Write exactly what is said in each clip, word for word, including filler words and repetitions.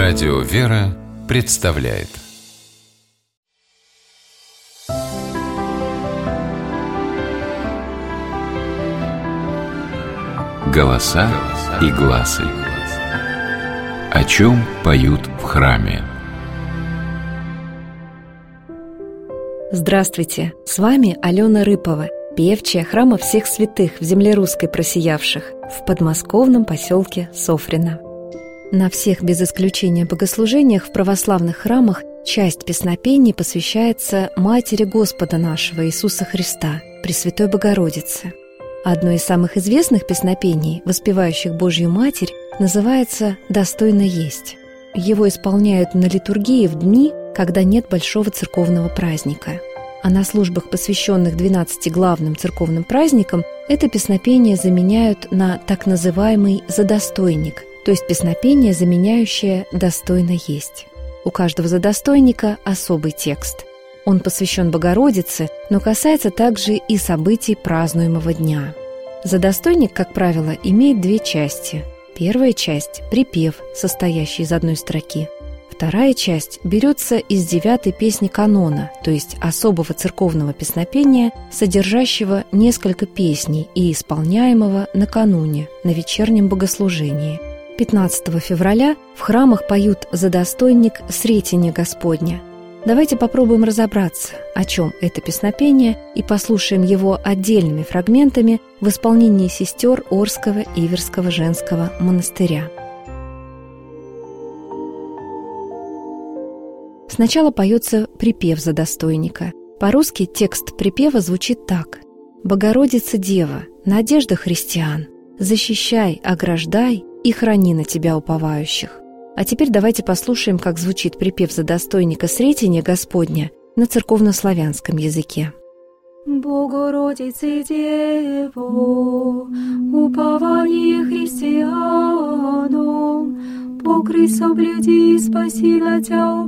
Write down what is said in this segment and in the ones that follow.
Радио «Вера» представляет «Голоса и гласы». О чем поют в храме? Здравствуйте! С вами Алена Рыпова, певчая храма всех святых в земле русской просиявших, в подмосковном поселке Софрино. На всех без исключения богослужениях в православных храмах часть песнопений посвящается Матери Господа нашего Иисуса Христа, Пресвятой Богородице. Одно из самых известных песнопений, воспевающих Божью Матерь, называется «Достойно есть». Его исполняют на литургии в дни, когда нет большого церковного праздника. А на службах, посвященных двенадцати главным церковным праздникам, это песнопение заменяют на так называемый «задостойник», то есть песнопение, заменяющее «достойно есть». У каждого задостойника особый текст. Он посвящен Богородице, но касается также и событий празднуемого дня. Задостойник, как правило, имеет две части. Первая часть – припев, состоящий из одной строки. Вторая часть берется из девятой песни канона, то есть особого церковного песнопения, содержащего несколько песней и исполняемого накануне, на вечернем богослужении. пятнадцатого февраля в храмах поют задостойник «Сретение Господня». Давайте попробуем разобраться, о чем это песнопение, и послушаем его отдельными фрагментами в исполнении сестер Орского Иверского женского монастыря. Сначала поется припев задостойника. По-русски текст припева звучит так: «Богородица Дева, надежда христиан, защищай, ограждай и храни на тебя уповающих». А теперь давайте послушаем, как звучит припев задостойника «Сретения Господня» на церковнославянском языке. Богородице Дево, упование христианам, покрый соблюди, спаси на тебя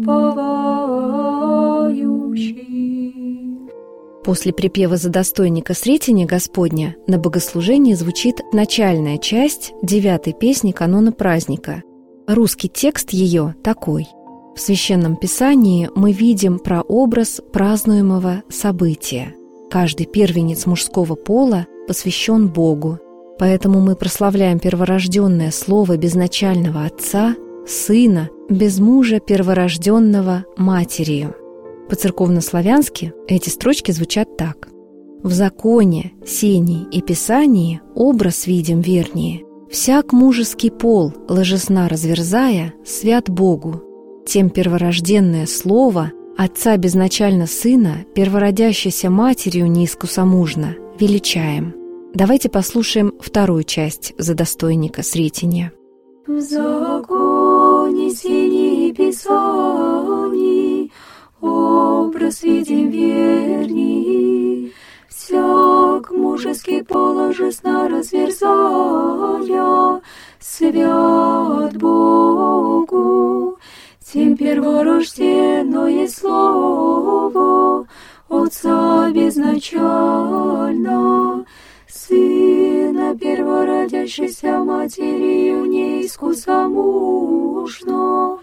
уповающих. После припева задостойника «Сретения Господня» на богослужении звучит начальная часть девятой песни канона праздника. Русский текст ее такой. В Священном Писании мы видим прообраз празднуемого события. Каждый первенец мужского пола посвящен Богу, поэтому мы прославляем перворожденное слово безначального Отца, Сына, без мужа перворожденного Матерью. По-церковнославянски эти строчки звучат так. «В законе, сении и писании образ видим вернее. Всяк мужеский пол, ложесна разверзая, свят Богу. Тем перворожденное слово, Отца безначально Сына, первородящейся Матерью неискусомужно, величаем». Давайте послушаем вторую часть задостойника «Сретения». В законе, сении и писании образ видим верней. Всяк мужеский положесна разверзая, свят Богу. Тем перворожденное слово Отца безначально, Сына первородящейся Матерью неискусомужно,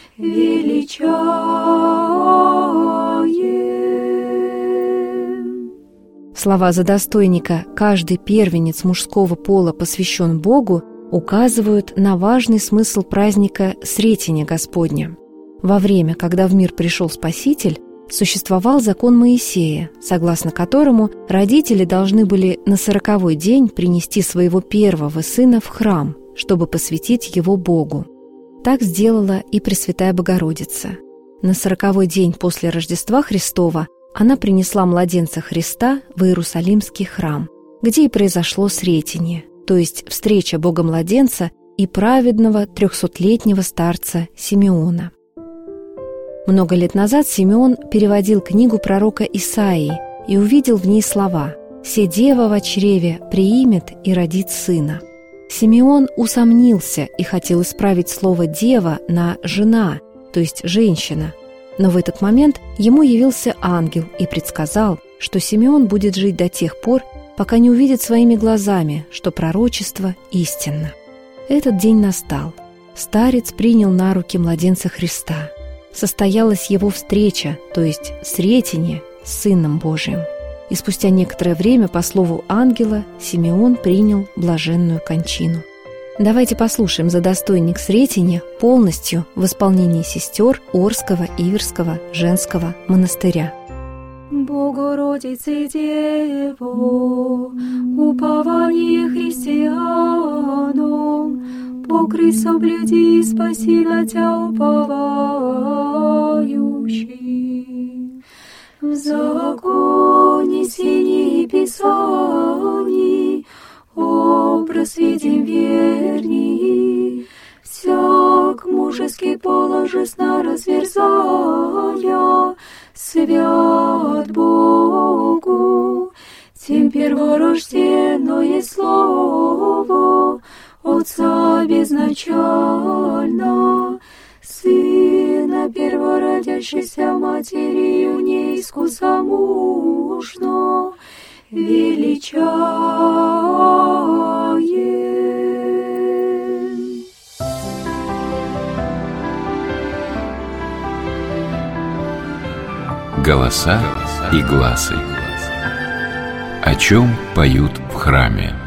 величаем. Слова задостойника «каждый первенец мужского пола посвящен Богу» указывают на важный смысл праздника Сретения Господня. Во время, когда в мир пришел Спаситель, существовал закон Моисея, согласно которому родители должны были на сороковой день принести своего первого сына в храм, чтобы посвятить его Богу. Так сделала и Пресвятая Богородица. На сороковой день после Рождества Христова она принесла младенца Христа в Иерусалимский храм, где и произошло сретение, то есть встреча Бога-младенца и праведного трехсотлетнего старца Симеона. Много лет назад Симеон переводил книгу пророка Исаии и увидел в ней слова «Се дева во чреве приимет и родит сына». Симеон усомнился и хотел исправить слово «дева» на «жена», то есть «женщина». Но в этот момент ему явился ангел и предсказал, что Симеон будет жить до тех пор, пока не увидит своими глазами, что пророчество истинно. Этот день настал. старец принял на руки младенца Христа. Состоялась его встреча, то есть сретение с Сыном Божиим. И спустя некоторое время, по слову ангела, Симеон принял блаженную кончину. Давайте послушаем задостойник сретения полностью в исполнении сестер Орского Иверского женского монастыря. Богородице Дево, упование христианам, покрый соблюди, спаси на Тя уповающих. В законе синей Писаний образ видим верней, всяк мужеский положись на разверзая, свят Богу, тем перворожденное слово Отца безначально, Сына первородящийся матерью неискусомужно величаем. Голоса и гласы. О чем поют в храме?